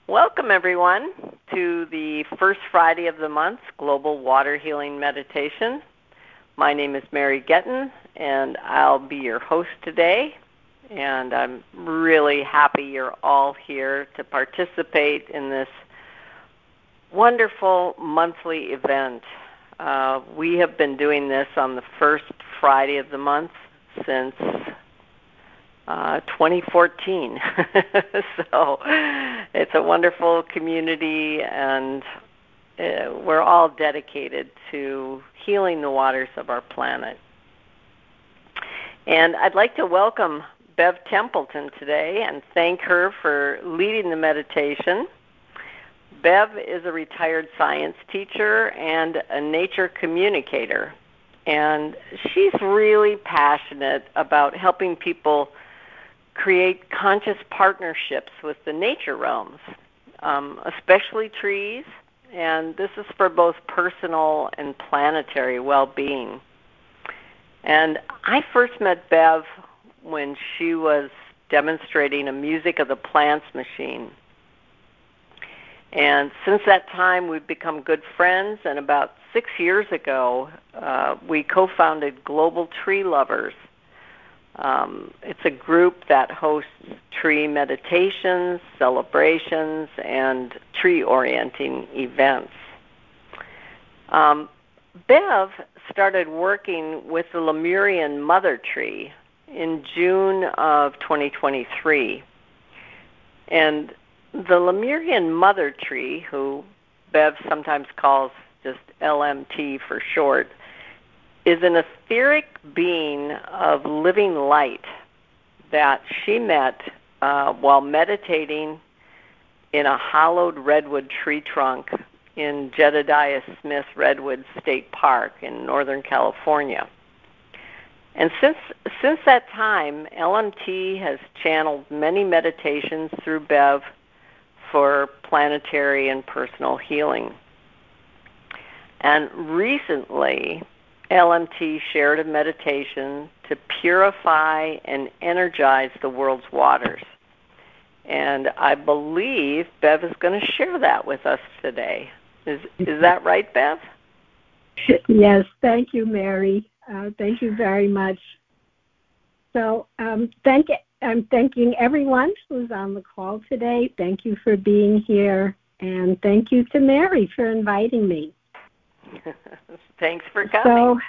Welcome, everyone, to the first Friday of the month, Global Water Healing Meditation. My name is Mary Getton, and I'll be your host today. And I'm really happy you're all here to participate in this wonderful monthly event. We have been doing this on the first Friday of the month since 2014. So it's a wonderful community, and we're all dedicated to healing the waters of our planet. And I'd like to welcome Bev Templeton today and thank her for leading the meditation. Bev is a retired science teacher and a nature communicator, and she's really passionate about helping people create conscious partnerships with the nature realms, especially trees, and this is for both personal and planetary well-being. And I first met Bev when she was demonstrating a Music of the Plants machine. And since that time, we've become good friends, and about 6 years ago, we co-founded Global Tree Lovers. It's a group that hosts tree meditations, celebrations, and tree-orienting events. Bev started working with the Lemurian mother tree in June of 2023. And the Lemurian mother tree, who Bev sometimes calls just LMT for short, is an etheric being of living light that she met while meditating in a hollowed redwood tree trunk in Jedediah Smith Redwood State Park in Northern California. And since that time, LMT has channeled many meditations through Bev for planetary and personal healing. And recently, LMT shared a meditation to purify and energize the world's waters. And I believe Bev is going to share that with us today. Is that right, Bev? Yes, thank you, Mary. Thank you very much. So I'm thanking everyone who's on the call today. Thank you for being here, and thank you to Mary for inviting me. Thanks for coming.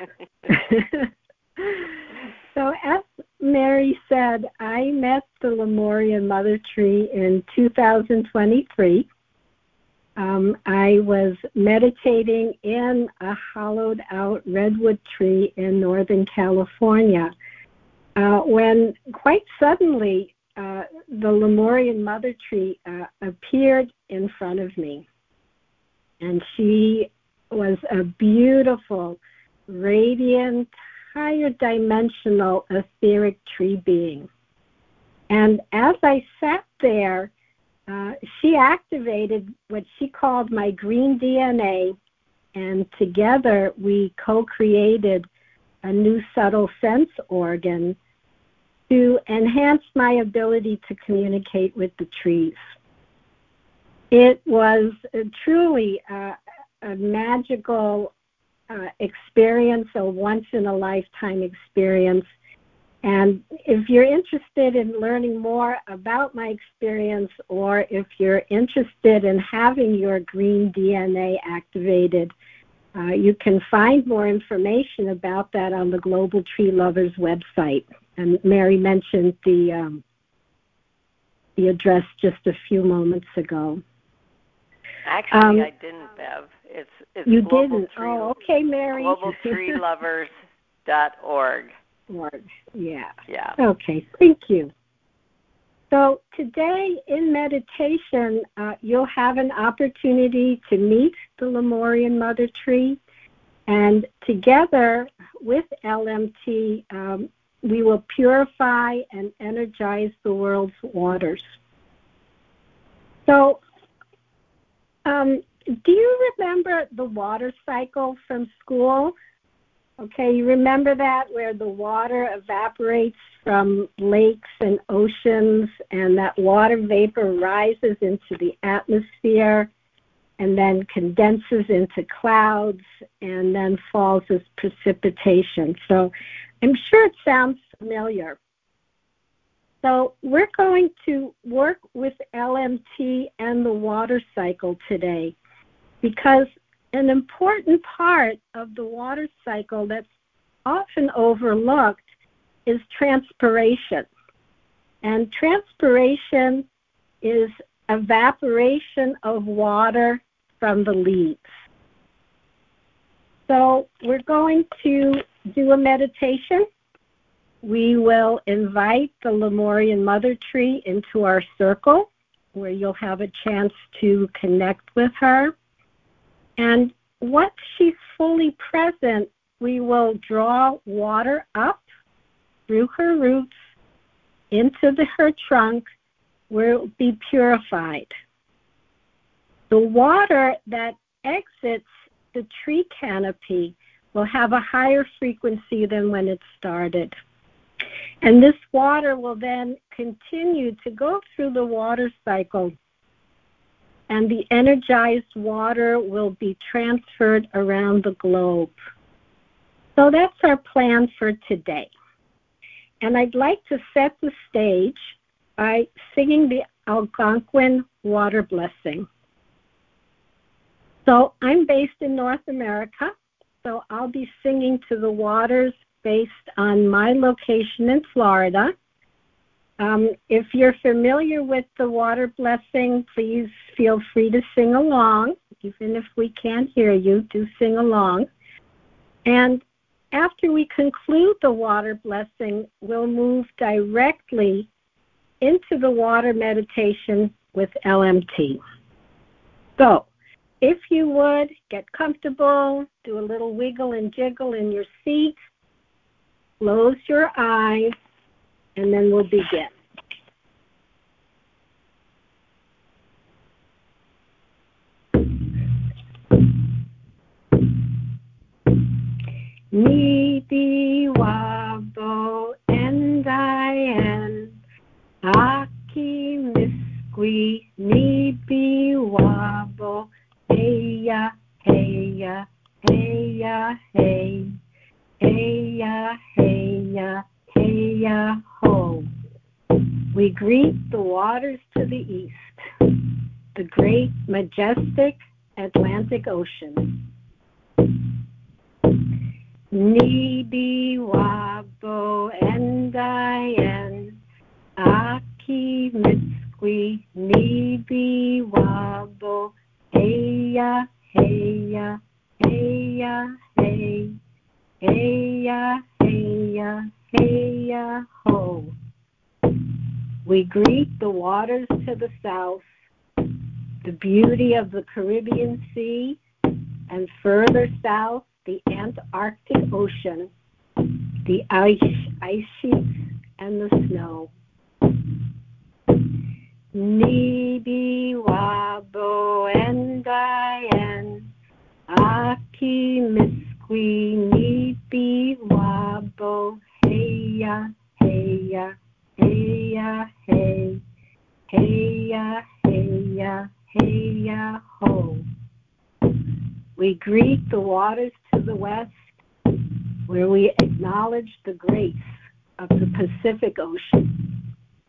So as Mary said, I met the Lemurian mother tree in 2023. I was meditating in a hollowed-out redwood tree in Northern California when quite suddenly the Lemurian mother tree appeared in front of me. And she was a beautiful, radiant, higher dimensional etheric tree being. And as I sat there, she activated what she called my green DNA, and together we co-created a new subtle sense organ to enhance my ability to communicate with the trees. It was truly a magical experience, a once-in-a-lifetime experience. And if you're interested in learning more about my experience, or if you're interested in having your green DNA activated, you can find more information about that on the Global Tree Lovers website. And Mary mentioned the address just a few moments ago. Actually, I didn't, Bev. It's you didn't? Oh, okay, Mary. GlobalTreeLovers.org. Yeah. Yeah. Okay, thank you. So today in meditation, you'll have an opportunity to meet the Lemurian mother tree, and together with LMT, we will purify and energize the world's waters. So, do you remember the water cycle from school? Okay, you remember that, where the water evaporates from lakes and oceans, and that water vapor rises into the atmosphere and then condenses into clouds and then falls as precipitation. So I'm sure it sounds familiar. So we're going to work with LMT and the water cycle today, because an important part of the water cycle that's often overlooked is transpiration. And transpiration is evaporation of water from the leaves. So we're going to do a meditation. We will invite the Lemurian Mother Tree into our circle, where you'll have a chance to connect with her. And once she's fully present, we will draw water up through her roots into her trunk, where it will be purified. The water that exits the tree canopy will have a higher frequency than when it started. And this water will then continue to go through the water cycle, and the energized water will be transferred around the globe. So that's our plan for today. And I'd like to set the stage by singing the Algonquin Water Blessing. So I'm based in North America, so I'll be singing to the waters based on my location in Florida. If you're familiar with the water blessing, please feel free to sing along. Even if we can't hear you, do sing along. And after we conclude the water blessing, we'll move directly into the water meditation with LMT. So, if you would, get comfortable, do a little wiggle and jiggle in your seat, close your eyes, and then we'll begin. Nibi wabo endayen, aki miskwi nibi wabo, heya heya heya hey, heya heya heya ho. We greet the waters to the east, the great majestic Atlantic Ocean. Nibi wabo endayen, aki miskwi nibi wabo, heya heya heya hey, heya heya heya ho. We greet the waters to the south, the beauty of the Caribbean Sea, and further south, the Antarctic Ocean, the ice sheets, and the snow. Nibi wabo endayen, aki miskwi nibi wabo, heya heya heya hey, heya heya heya ho. We greet the waters to the west, where we acknowledge the grace of the Pacific Ocean.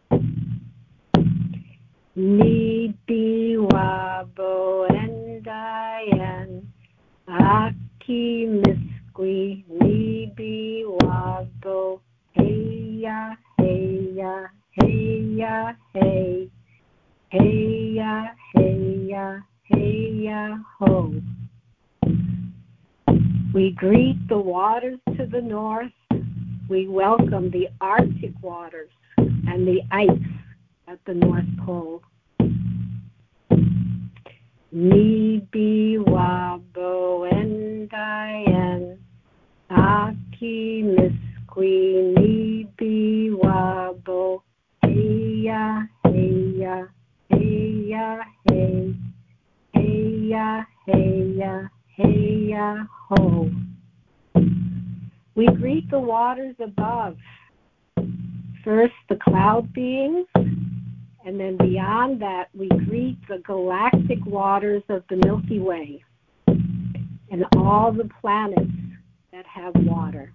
Nibi wabo endayen, aki miskwi nibi wabo, heya heya heya hey, heya heya heya ho. We greet the waters to the north. We welcome the Arctic waters and the ice at the North Pole. Nibi wabo endayen, aki miskwi nibi wabo, heya heya heya hey, heya heya heya ho. We greet the waters above. First, the cloud beings, and then beyond that, we greet the galactic waters of the Milky Way and all the planets that have water.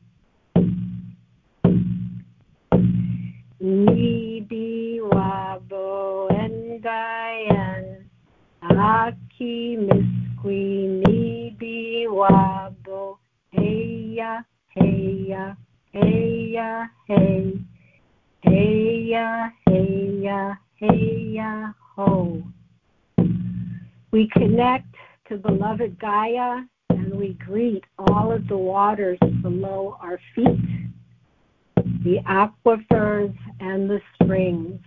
Nibi wabo endayan aki miskwi nibi wabo heya heya heya hey heya heya heya ho. We connect to beloved Gaia and we greet all of the waters below our feet, the aquifers and the springs.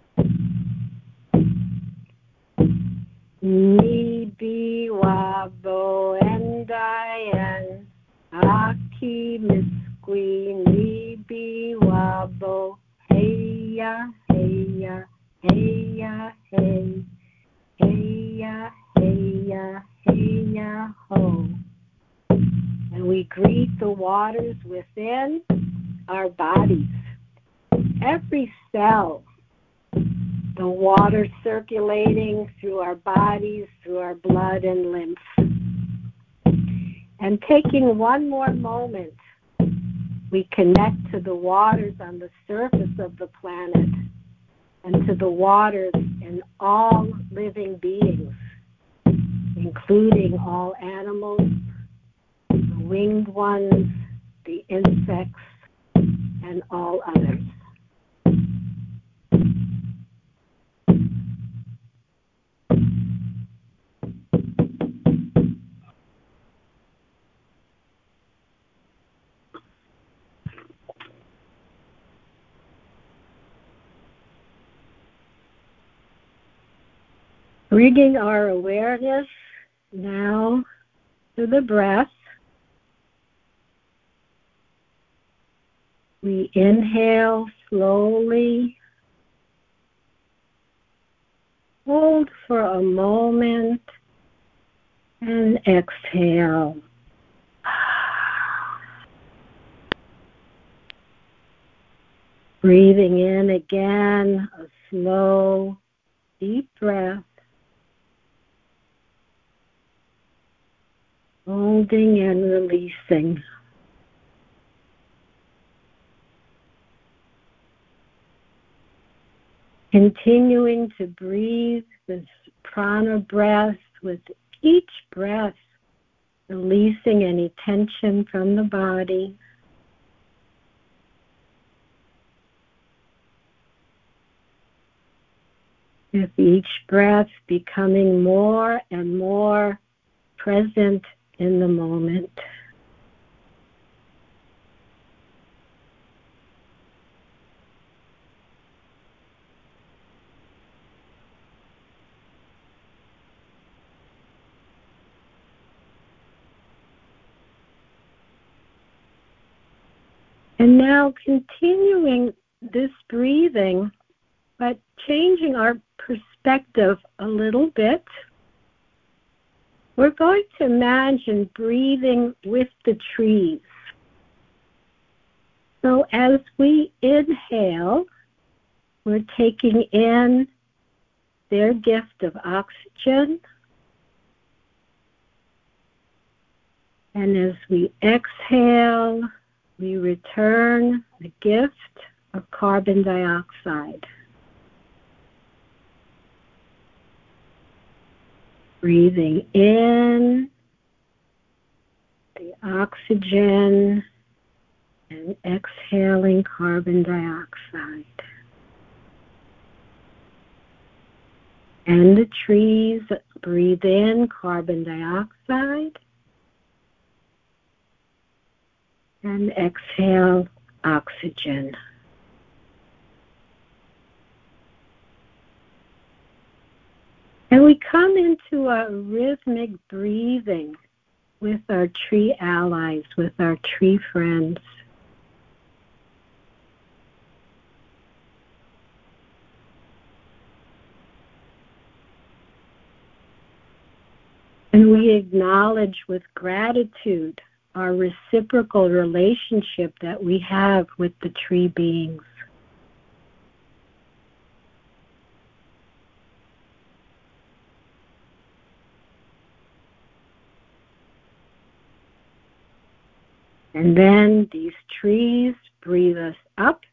Nibi wabo endayan aki miskwi nibi wabo heya heya heya hey heya heya heya ho. And we greet the waters within our bodies. Every cell, the water circulating through our bodies, through our blood and lymph. And taking one more moment, we connect to the waters on the surface of the planet and to the waters in all living beings, including all animals, the winged ones, the insects, and all others. Bringing our awareness now to the breath. We inhale slowly, hold for a moment, and exhale. Breathing in again, a slow, deep breath. Holding and releasing. Continuing to breathe this prana breath, with each breath releasing any tension from the body. With each breath becoming more and more present in the moment. And now continuing this breathing, but changing our perspective a little bit. We're going to imagine breathing with the trees. So as we inhale, we're taking in their gift of oxygen. And as we exhale, we return the gift of carbon dioxide. Breathing in the oxygen and exhaling carbon dioxide. And the trees breathe in carbon dioxide and exhale oxygen. And we come into a rhythmic breathing with our tree allies, with our tree friends. And we acknowledge with gratitude our reciprocal relationship that we have with the tree beings. And then these trees breathe us up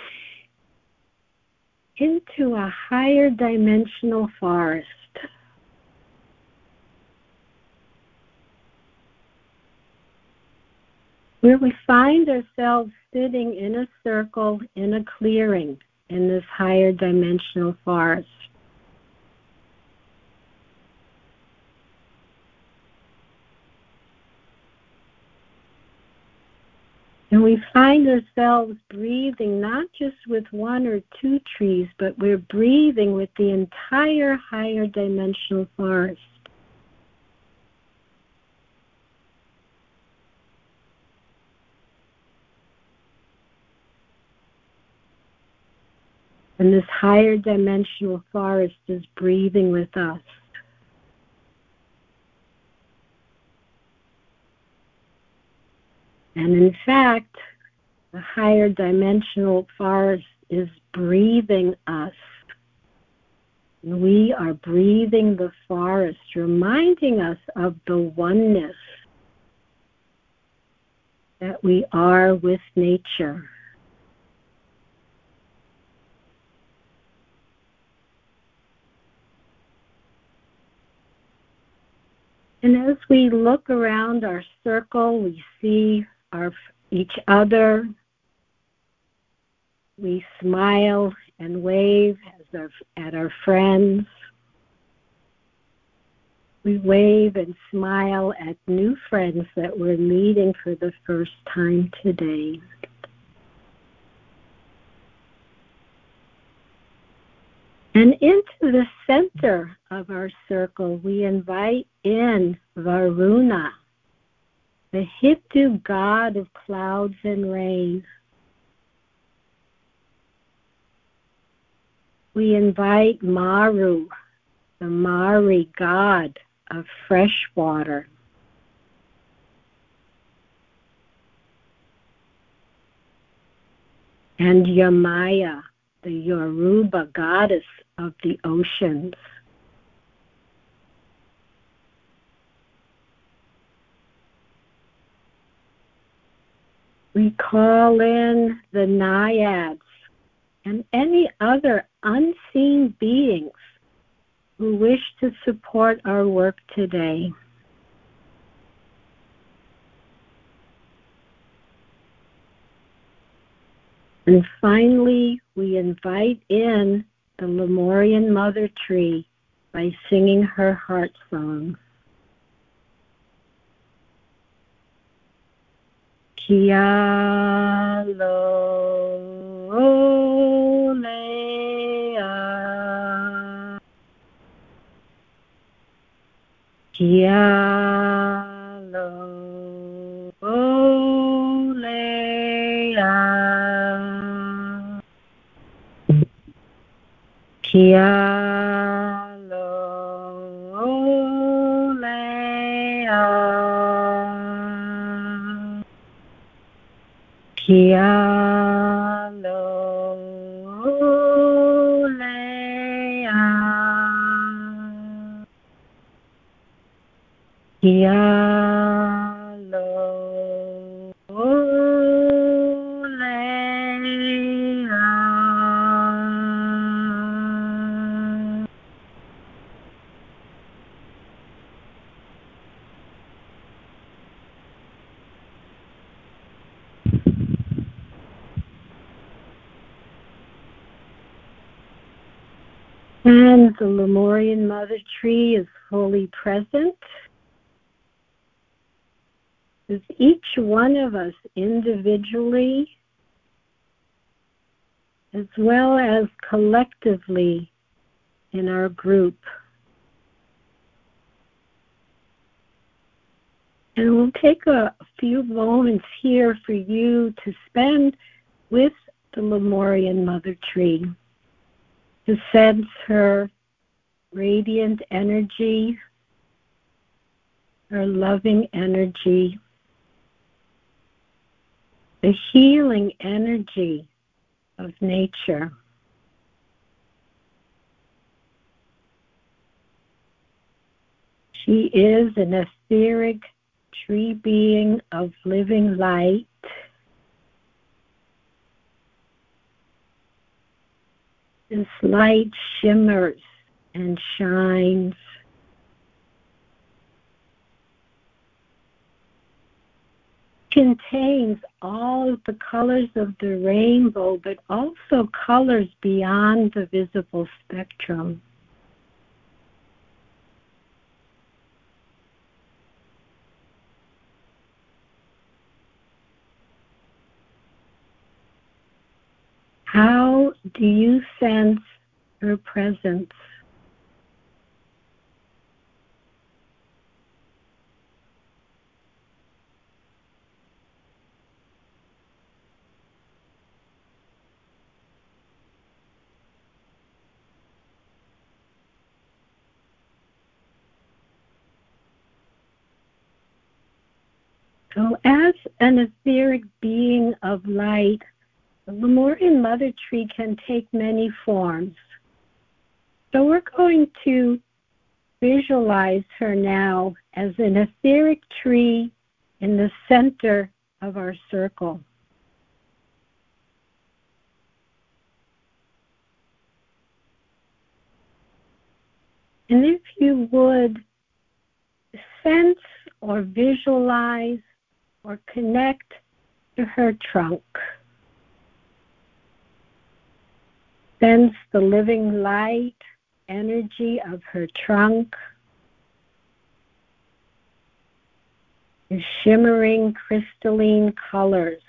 into a higher dimensional forest. Where we find ourselves sitting in a circle in a clearing in this higher dimensional forest. And we find ourselves breathing not just with one or two trees, but we're breathing with the entire higher dimensional forest. And this higher dimensional forest is breathing with us. And in fact, the higher dimensional forest is breathing us. And we are breathing the forest, reminding us of the oneness that we are with nature. And as we look around our circle, we see each other. We smile and wave at our friends. We wave and smile at new friends that we're meeting for the first time today. And into the center of our circle, we invite in Varuna, the Hindu god of clouds and rain. We invite Maru, the Mari god of fresh water. And Yamaya, the Yoruba goddess of the oceans. We call in the naiads and any other unseen beings who wish to support our work today. And finally, we invite in the Lemurian Mother Tree by singing her heart song. Kia lo lea, kia lo lea, kia lo lea, kia lo lea, kia lo lea. And the Lemurian Mother Tree is fully present. With each one of us individually, as well as collectively in our group. And we'll take a few moments here for you to spend with the Lemurian Mother Tree, to sense her radiant energy, her loving energy, the healing energy of nature. She is an etheric tree being of living light. This light shimmers and shines. Contains all of the colors of the rainbow, but also colors beyond the visible spectrum. How do you sense her presence? So as an etheric being of light, the Lemurian Mother Tree can take many forms. So we're going to visualize her now as an etheric tree in the center of our circle. And if you would sense or visualize or connect to her trunk. Sense the living light energy of her trunk, the shimmering crystalline colors,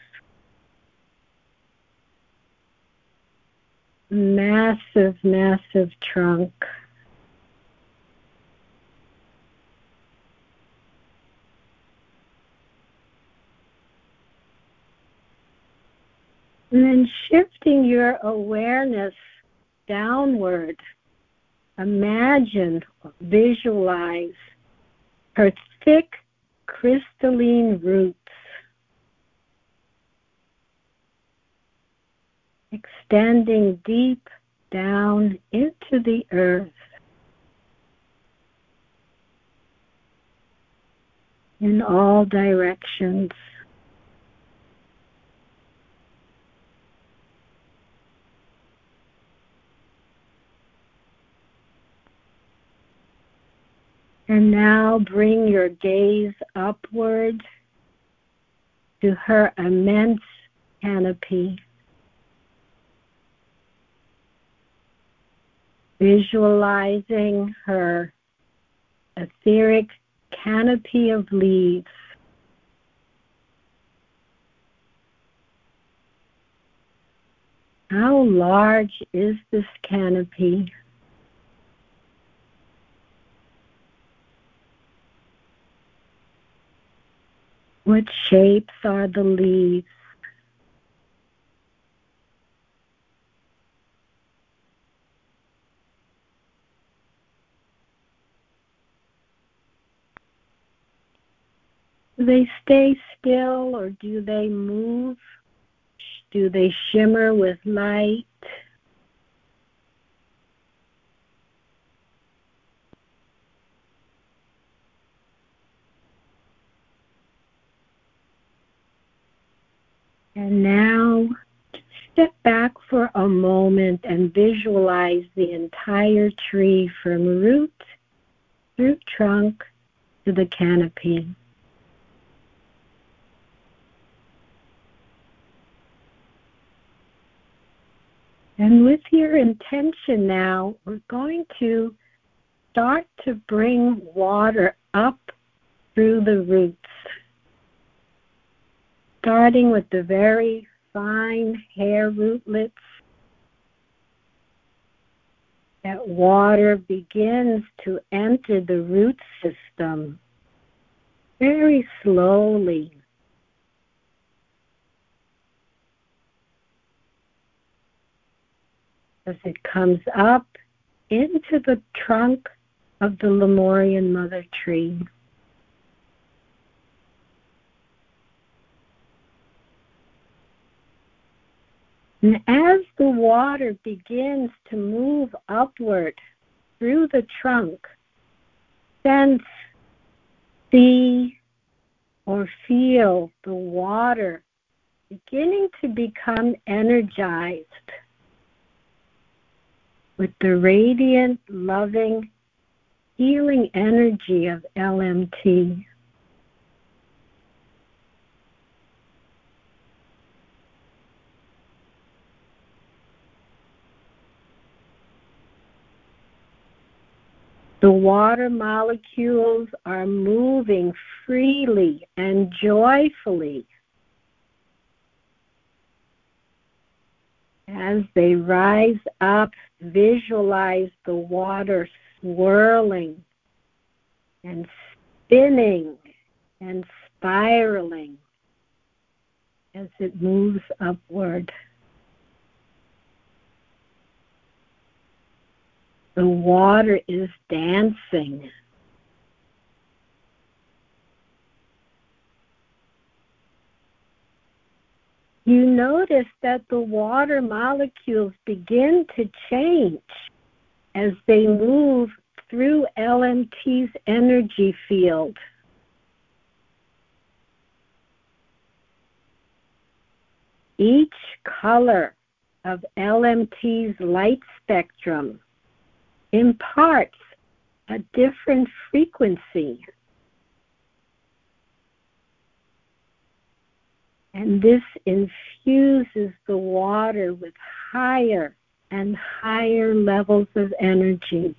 massive, massive trunk. And then shifting your awareness downward, imagine, visualize her thick crystalline roots extending deep down into the earth in all directions. And now bring your gaze upward to her immense canopy. Visualizing her etheric canopy of leaves. How large is this canopy? What shapes are the leaves? Do they stay still or do they move? Do they shimmer with light? And now step back for a moment and visualize the entire tree from root through trunk to the canopy. And with your intention now, we're going to start to bring water up through the roots, starting with the very fine hair rootlets. That water begins to enter the root system very slowly. As it comes up into the trunk of the Lemurian Mother Tree. And as the water begins to move upward through the trunk, sense, see, or feel the water beginning to become energized with the radiant, loving, healing energy of LMT. The water molecules are moving freely and joyfully as they rise up. Visualize the water swirling and spinning and spiraling as it moves upward. The water is dancing. You notice that the water molecules begin to change as they move through LMT's energy field. Each color of LMT's light spectrum imparts a different frequency. And this infuses the water with higher and higher levels of energy.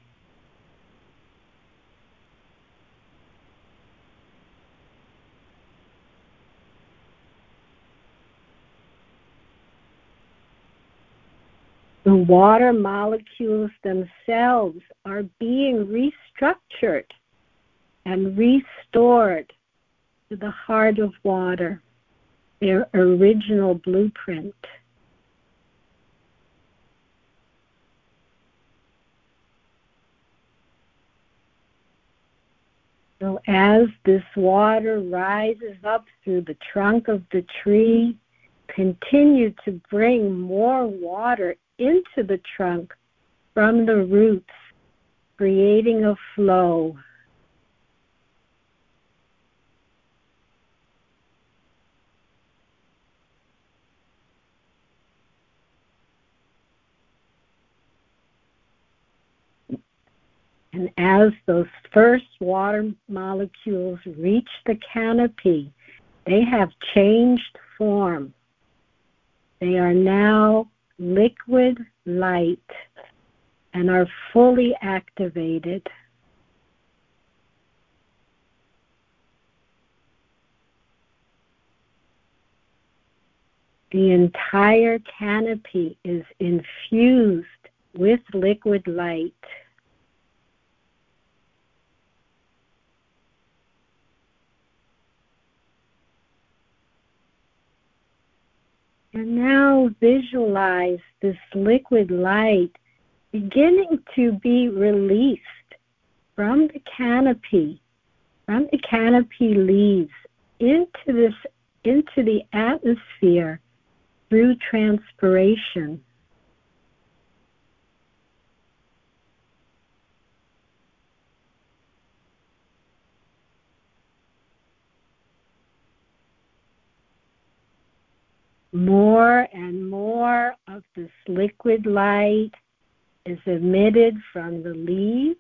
The water molecules themselves are being restructured and restored to the heart of water, their original blueprint. So as this water rises up through the trunk of the tree, continue to bring more water into the trunk from the roots, creating a flow. And as those first water molecules reach the canopy, they have changed form. They are now liquid light and are fully activated. The entire canopy is infused with liquid light. And now visualize this liquid light beginning to be released from the canopy leaves into the atmosphere through transpiration. More and more of this liquid light is emitted from the leaves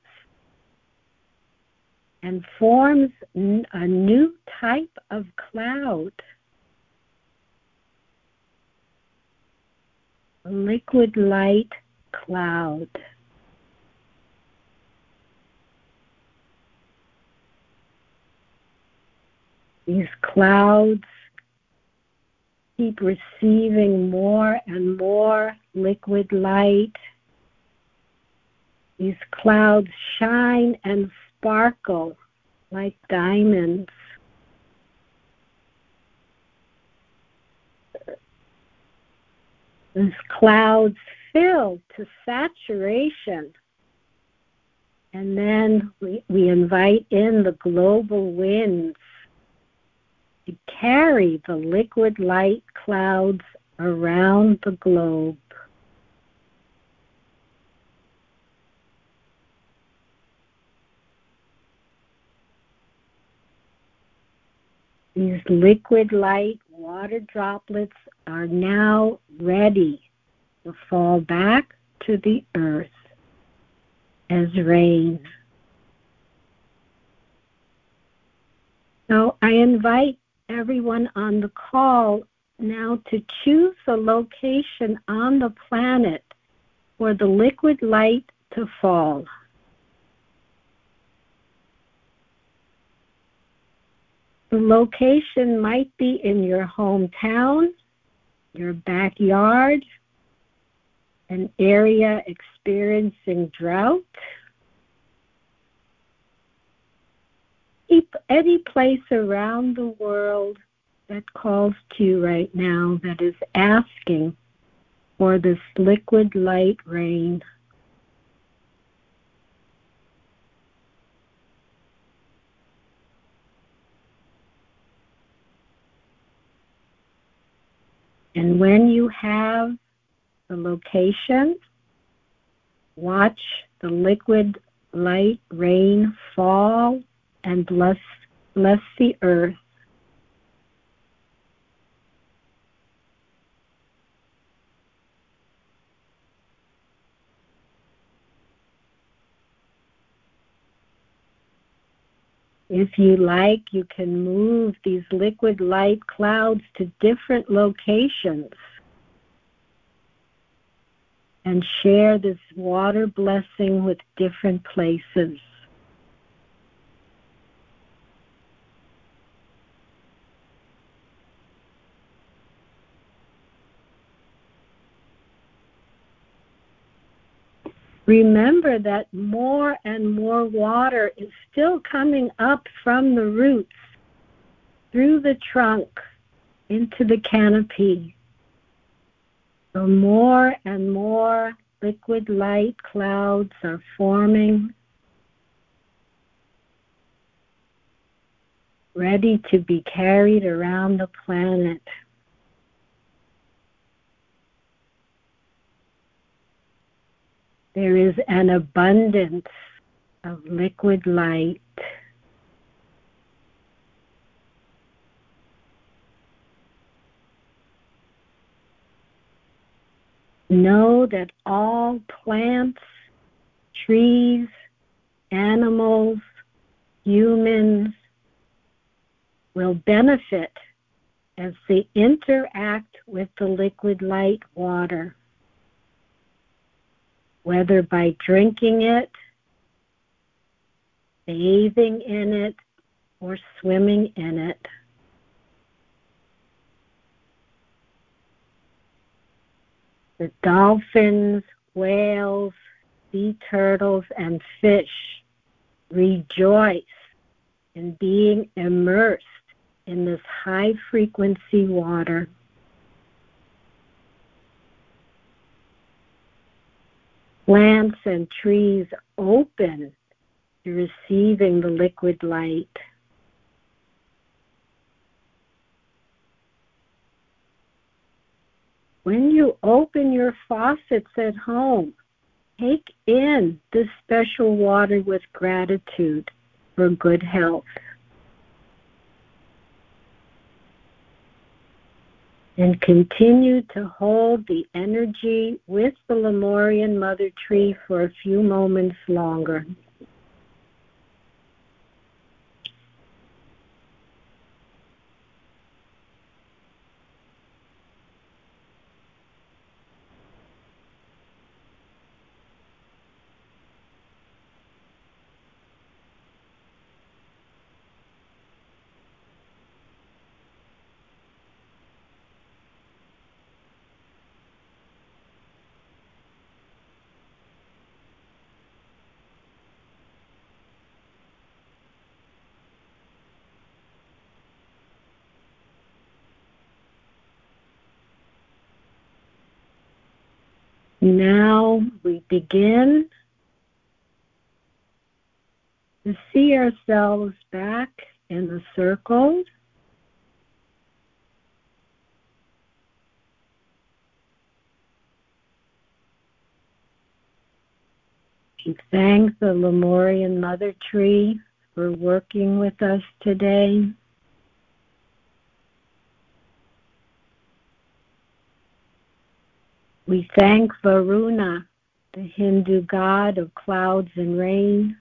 and forms a new type of cloud. A liquid light cloud. These clouds keep receiving more and more liquid light. These clouds shine and sparkle like diamonds. These clouds fill to saturation. And then we invite in the global winds to carry the liquid light clouds around the globe. These liquid light water droplets are now ready to fall back to the earth as rain. So I invite everyone on the call now to choose a location on the planet for the liquid light to fall. The location might be in your hometown, your backyard, an area experiencing drought, any place around the world that calls to you right now that is asking for this liquid light rain. And when you have the location, watch the liquid light rain fall and bless the earth. If you like, you can move these liquid light clouds to different locations and share this water blessing with different places. Remember that more and more water is still coming up from the roots, through the trunk, into the canopy. So more and more liquid light clouds are forming, ready to be carried around the planet. There is an abundance of liquid light. Know that all plants, trees, animals, humans will benefit as they interact with the liquid light water, whether by drinking it, bathing in it, or swimming in it. The dolphins, whales, sea turtles, and fish rejoice in being immersed in this high-frequency water. Plants and trees open to receiving the liquid light. When you open your faucets at home, take in this special water with gratitude for good health. And continue to hold the energy with the Lemurian Mother Tree for a few moments longer. Now we begin to see ourselves back in the circle. We thank the Lemurian Mother Tree for working with us today. We thank Varuna, the Hindu god of clouds and rain,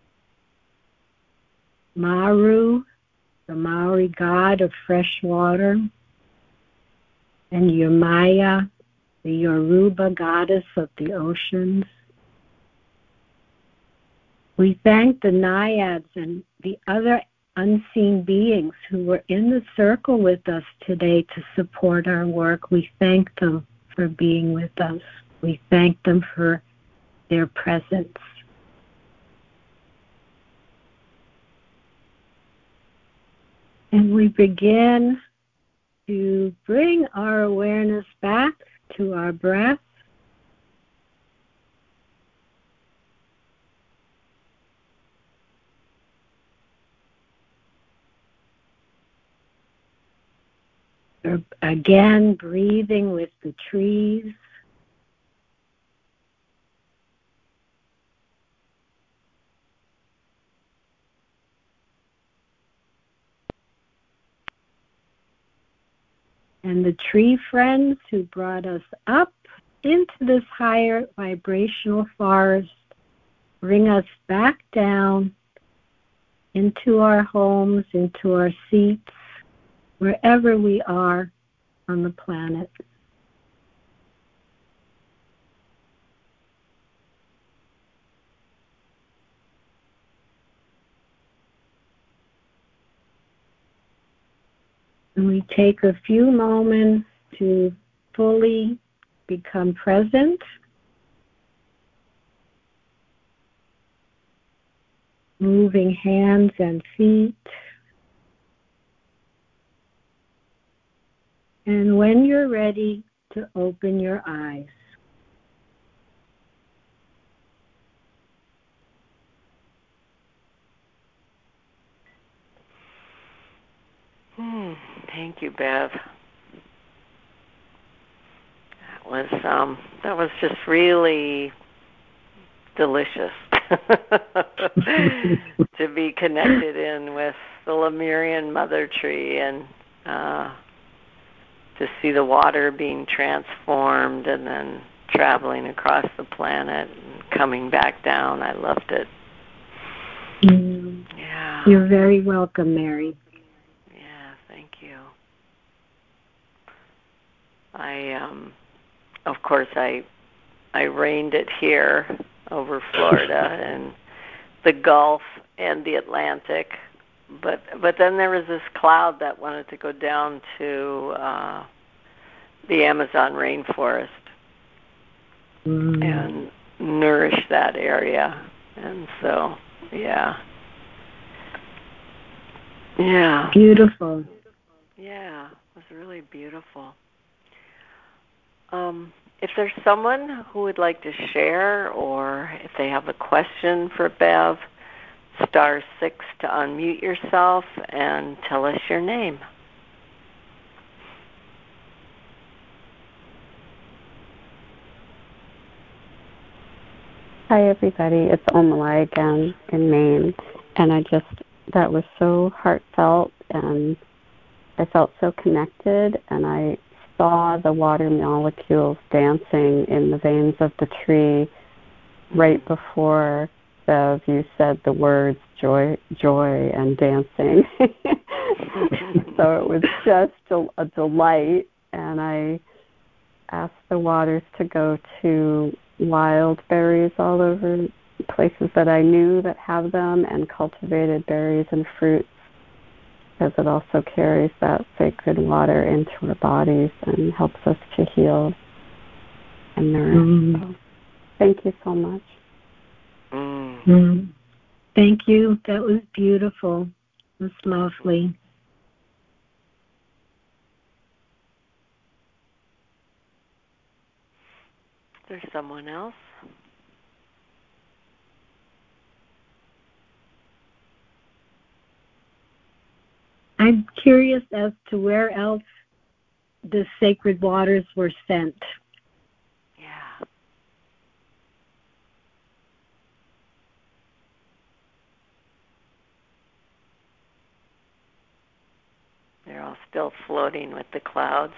Maru, the Maori god of fresh water, and Yamaya, the Yoruba goddess of the oceans. We thank the naiads and the other unseen beings who were in the circle with us today to support our work. We thank them for being with us. We thank them for their presence. And we begin to bring our awareness back to our breath. We're again breathing with the trees. And the tree friends who brought us up into this higher vibrational forest bring us back down into our homes, into our seats, wherever we are on the planet. And we take a few moments to fully become present, moving hands and feet. And when you're ready to open your eyes. Thank you, Bev. That was just really delicious to be connected in with the Lemurian Mother Tree and to see the water being transformed and then traveling across the planet and coming back down. I loved it. Yeah. You're very welcome, Mary. Yeah, thank you. Of course, I rained it here over Florida and the Gulf and the Atlantic, but then there was this cloud that wanted to go down to the Amazon rainforest and nourish that area, and so yeah. Beautiful. Yeah, it was really beautiful. If there's someone who would like to share, or if they have a question for Bev, *6 to unmute yourself and tell us your name. Hi, everybody. It's Omalai again in Maine. And that was so heartfelt, and I felt so connected, and I saw the water molecules dancing in the veins of the tree right before Bev, you said the words joy, and dancing. So it was just a delight, and I asked the waters to go to wild berries all over places that I knew that have them, and cultivated berries and fruits, because it also carries that sacred water into our bodies and helps us to heal and nourish. So, thank you so much. Thank you. That was beautiful. It was lovely. Is there someone else? I'm curious as to where else the sacred waters were sent. Yeah. all still floating with the clouds.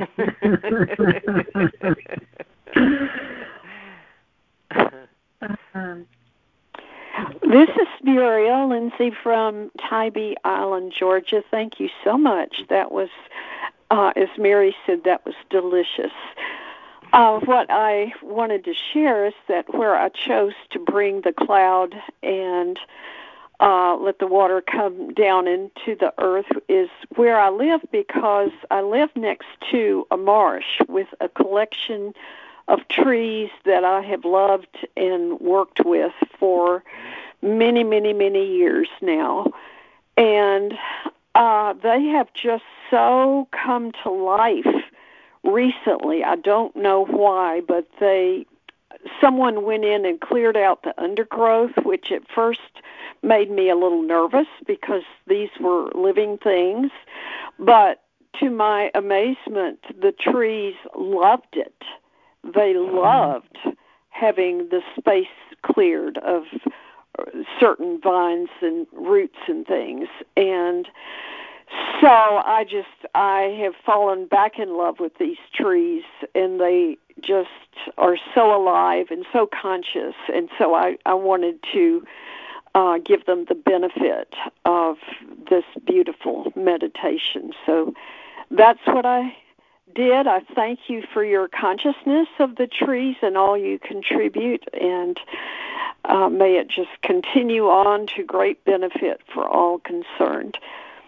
This is Muriel Lindsay from Tybee Island, Georgia. Thank you so much. That was, as Mary said, that was delicious. What I wanted to share is that where I chose to bring the cloud and let the water come down into the earth is where I live, because I live next to a marsh with a collection of trees that I have loved and worked with for many, many, many years now. And they have just so come to life recently. I don't know why, but someone went in and cleared out the undergrowth, which at first made me a little nervous because these were living things. But to my amazement, the trees loved it. They loved having the space cleared of certain vines and roots and things. And so I have fallen back in love with these trees, and they just are so alive and so conscious. And so I wanted to give them the benefit of this beautiful meditation. So that's what I did. I thank you for your consciousness of the trees and all you contribute, and may it just continue on to great benefit for all concerned.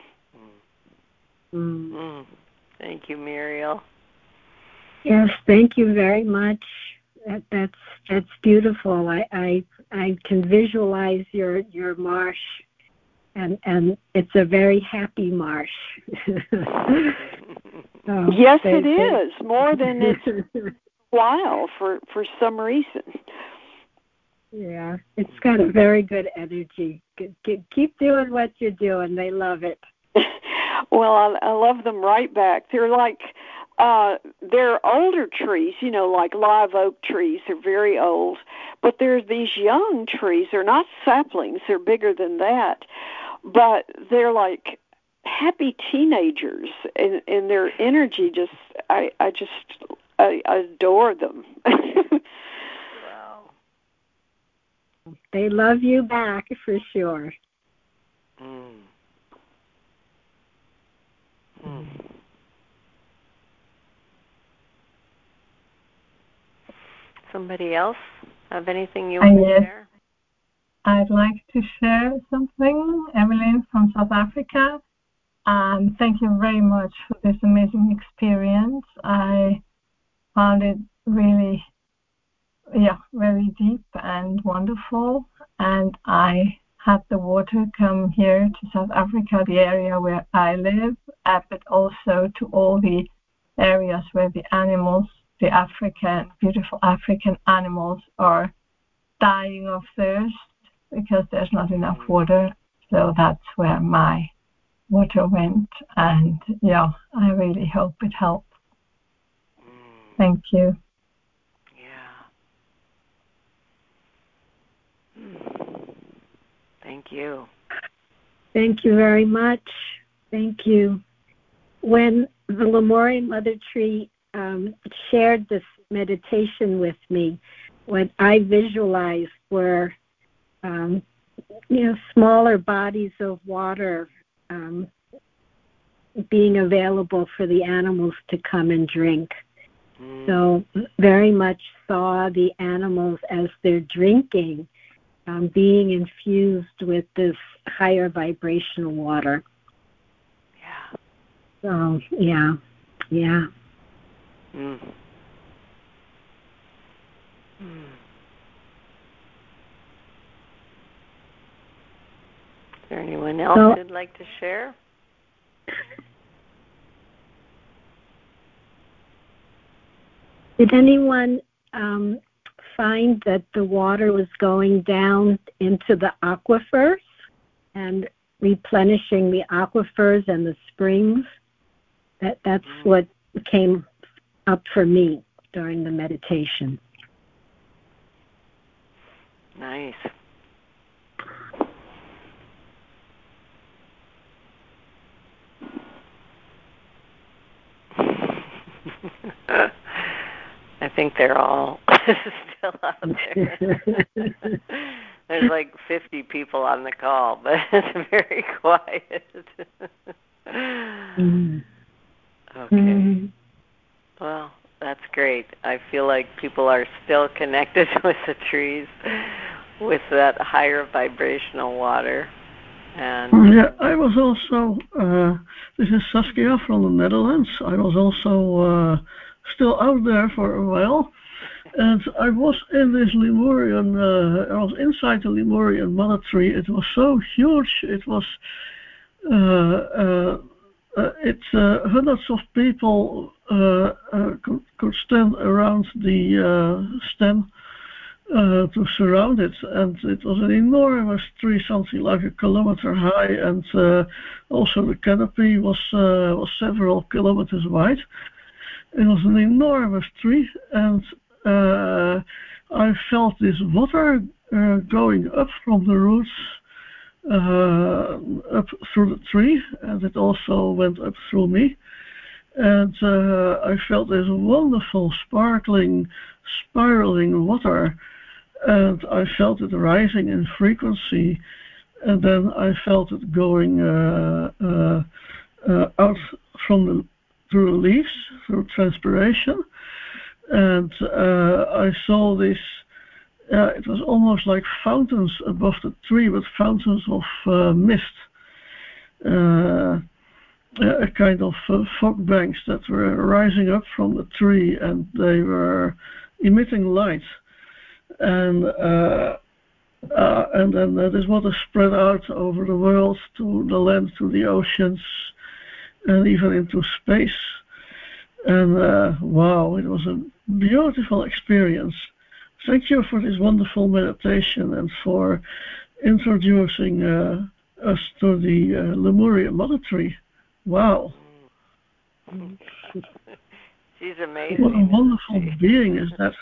Thank you, Muriel. Yes, thank you very much. That's beautiful. I can visualize your marsh, and it's a very happy marsh. Yes, it is more than it's while for some reason. Yeah, it's got a very good energy. Keep doing what you're doing. They love it. Well, I love them right back. They're like, they're older trees, like live oak trees. They're very old. But they're these young trees. They're not saplings. They're bigger than that. But they're like happy teenagers, and their energy just, I adore them. Wow. They love you back for sure. Somebody else have anything you want to share? I'd like to share something. Evelyn from South Africa. Thank you very much for this amazing experience. I found it really, very deep and wonderful. And I had the water come here to South Africa, the area where I live, but also to all the areas where the animals, the beautiful African animals, are dying of thirst because there's not enough water. So that's where my water went. And I really hope it helped. Thank you. Thank you. Thank you very much. Thank you. When the Lemurian Mother Tree shared this meditation with me, what I visualized were, smaller bodies of water being available for the animals to come and drink. So very much saw the animals as they're drinking, being infused with this higher vibrational water. So, yeah. Is there anyone else who'd like to share? Did anyone find that the water was going down into the aquifers and replenishing the aquifers and the springs? That's what came up for me during the meditation. Nice. think they're all still out there. There's like 50 people on the call, but it's very quiet. Okay. Well, that's great. I feel like people are still connected with the trees, with that higher vibrational water. And yeah, I was also, this is Saskia from the Netherlands. I was also still out there for a while. And I was in this Lemurian, I was inside the Lemurian mother tree. It was so huge. It was, hundreds of people could stand around the stem to surround it, and it was an enormous tree, something like 1 kilometer high, and also the canopy was several kilometers wide. It was an enormous tree, and I felt this water going up from the roots up through the tree, and it also went up through me. And I felt this wonderful, sparkling, spiraling water, and I felt it rising in frequency, and then I felt it going out through the leaves, through transpiration, and I saw this. It was almost like fountains above the tree, but fountains of mist, a kind of fog banks that were rising up from the tree, and they were emitting light. And then this water spread out over the world, to the land, to the oceans, and even into space. And wow, it was a beautiful experience. Thank you for this wonderful meditation and for introducing us to the Lemurian mother tree. Wow. She's amazing. What a wonderful being is that.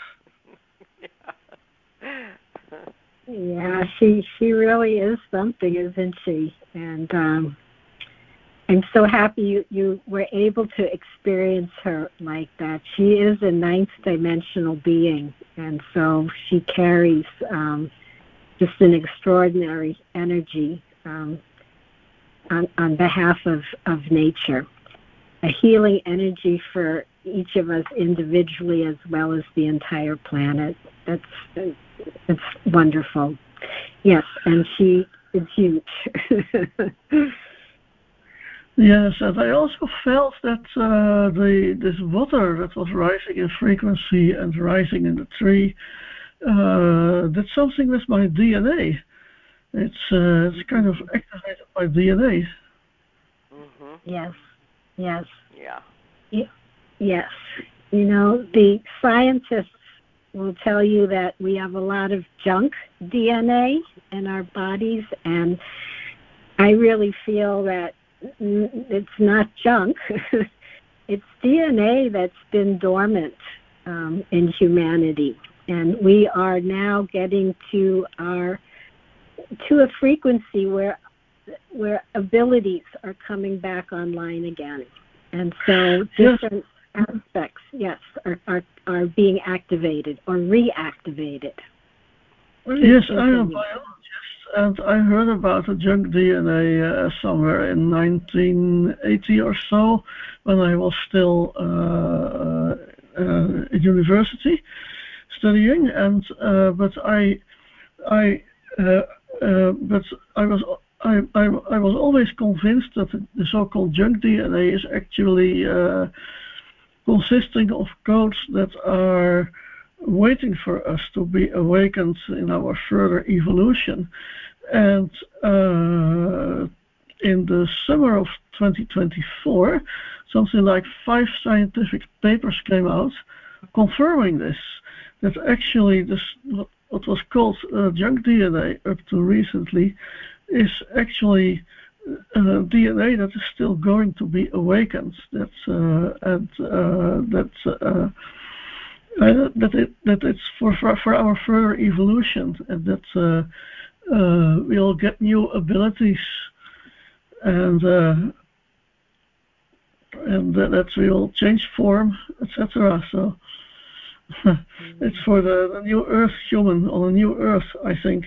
Yeah, she really is something, isn't she? And I'm so happy you were able to experience her like that. She is a ninth dimensional being, and so she carries just an extraordinary energy on behalf of nature, a healing energy for each of us individually as well as the entire planet. It's wonderful. Yes, and she is huge. Yes, and I also felt that this water that was rising in frequency and rising in the tree did something with my DNA. It's kind of activated my DNA. Mm-hmm. Yes. Yeah. Yes. You know, the scientists will tell you that we have a lot of junk DNA in our bodies, and I really feel that it's not junk. It's DNA that's been dormant in humanity, and we are now getting to a frequency where abilities are coming back online again, and so different aspects, yes, are being activated or reactivated. Yes, I'm a biologist, and I heard about the junk DNA somewhere in 1980 or so, when I was still at university studying, and but I was always convinced that the so-called junk DNA is actually consisting of codes that are waiting for us to be awakened in our further evolution. And in the summer of 2024, something like 5 scientific papers came out confirming this, that actually this what was called junk DNA up to recently is actually DNA that is still going to be awakened. That it's for our further evolution, and that we'll get new abilities, and that we will change form, etc. So It's for the new Earth human on a new Earth, I think.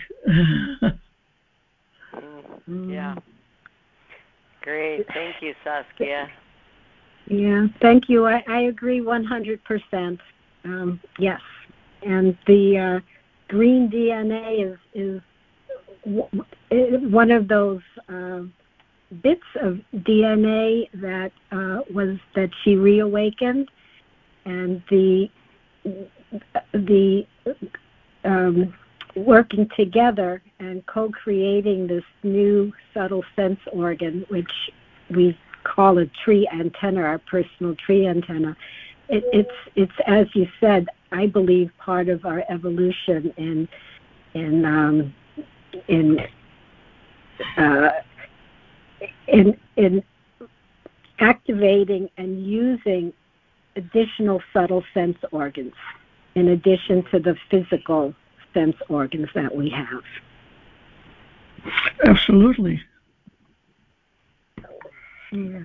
Yeah. Great. Thank you, Saskia. Yeah, thank you. I agree 100%. Yes. And the green DNA is one of those bits of DNA that she reawakened, and the working together and co-creating this new subtle sense organ, which we call a tree antenna, our personal tree antenna. It's as you said, I believe part of our evolution in activating and using additional subtle sense organs in addition to the physical sense organs that we have. Absolutely. Yeah.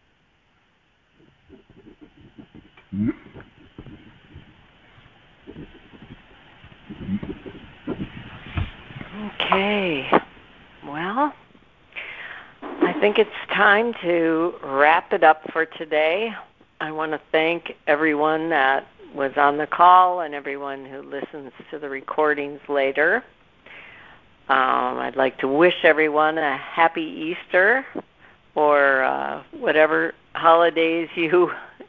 Okay. Well, I think it's time to wrap it up for today. I want to thank everyone that was on the call and everyone who listens to the recordings later. I'd like to wish everyone a happy Easter or whatever holidays you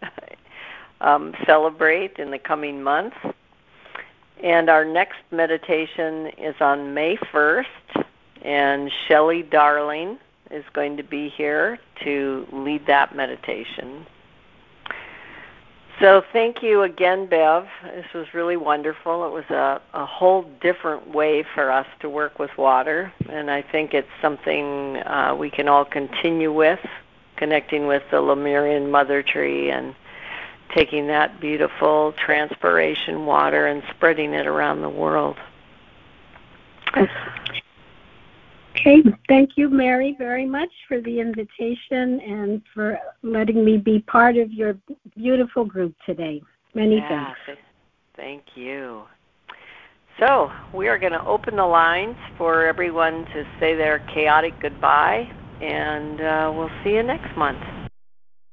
celebrate in the coming months. And our next meditation is on May 1st, and Shelley Darling is going to be here to lead that meditation. So thank you again, Bev. This was really wonderful. It was a whole different way for us to work with water, and I think it's something we can all continue with, connecting with the Lemurian Mother Tree and taking that beautiful transpiration water and spreading it around the world. Okay, thank you, Mary, very much for the invitation and for letting me be part of your beautiful group today. Many thanks. Thank you. So we are going to open the lines for everyone to say their chaotic goodbye, and we'll see you next month.